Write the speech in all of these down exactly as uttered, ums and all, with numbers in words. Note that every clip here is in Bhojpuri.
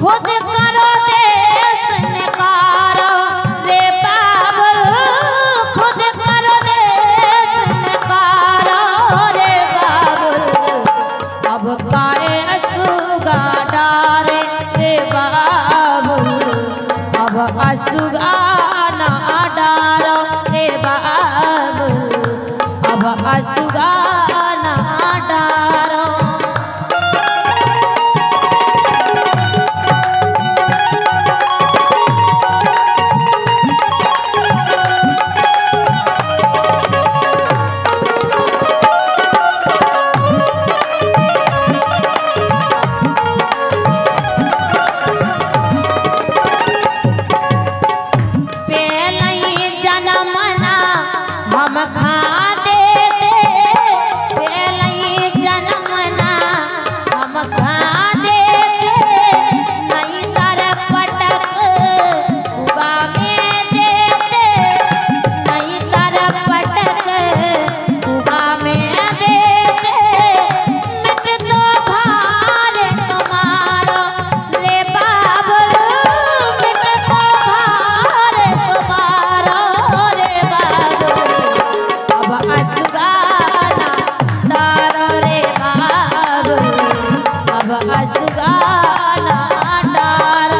खुद करो देश निकारो रे बाबुल, खुद करो देश निकारो रे बाबुल। अब काए असुगा डारे रे बाबुल, अब असुगा ना डारो रे बाबुल, अब असुगा ना डारो। हम खा देते पहले जन्मना, हम खा देते नहीं तर पटक उगा में देते, नहीं तर पटक उगा में देते। मिट तो भार तुम्हारो रे बाबुल, मिट तो भार तुम्हारो रे बाबुल। अब असुगाना डारो रे बाबुल, अब असुगाना डारो।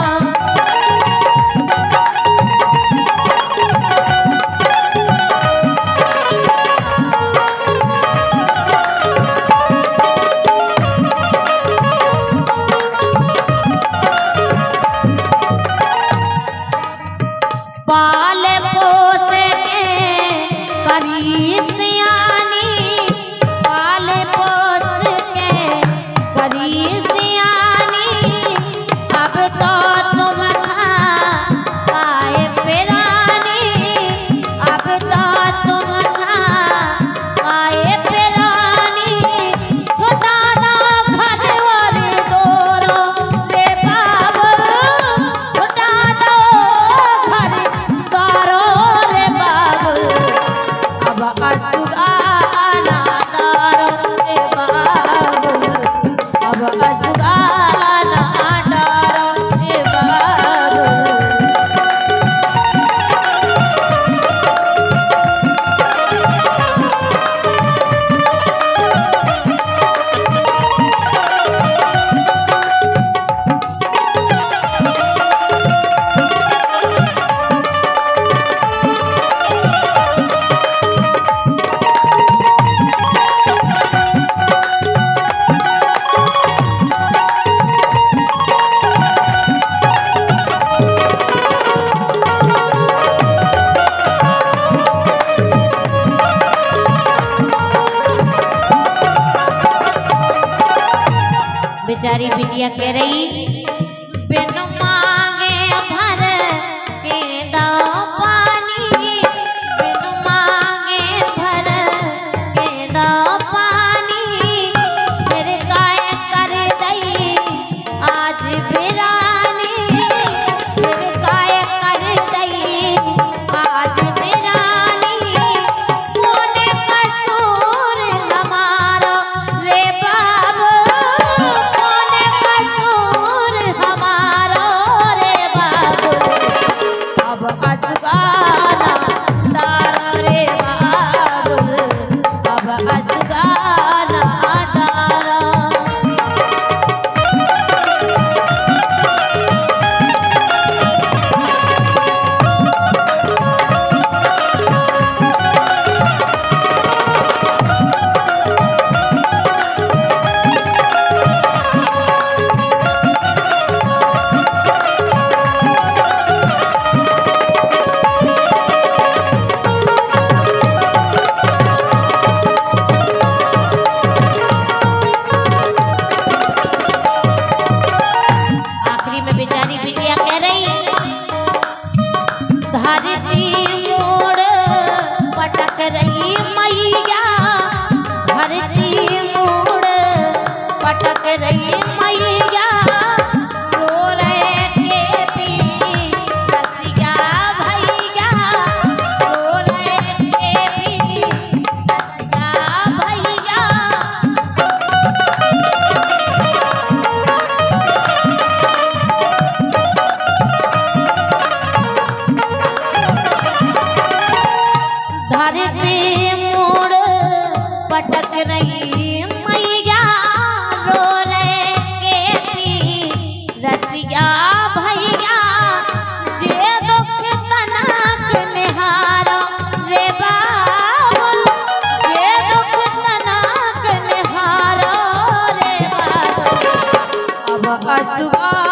पाल पोस के करी सियानी, पाल पोस के करी सियानी। अब तो तुम खाए पिरानी, अब तो तुम खाए पिरानी। छुटा दो घर और दोरो रे बाबुल, छुटा दो घर द्वारो रे बाबुल। अब असुगाना डारो रे बाबुल, अब असुगाना डारो रे बाबुल। बेचारी बिटिया कह रही बिन मांगे भर के दो पानी, बिन मांगे भर के दो पानी। फिर काय कर दई आज बिरानी, फिर काय कर दई आज बिरानी। मोने कसूर हमारो रे बाबुल, मोने कसूर हमारो हसुआ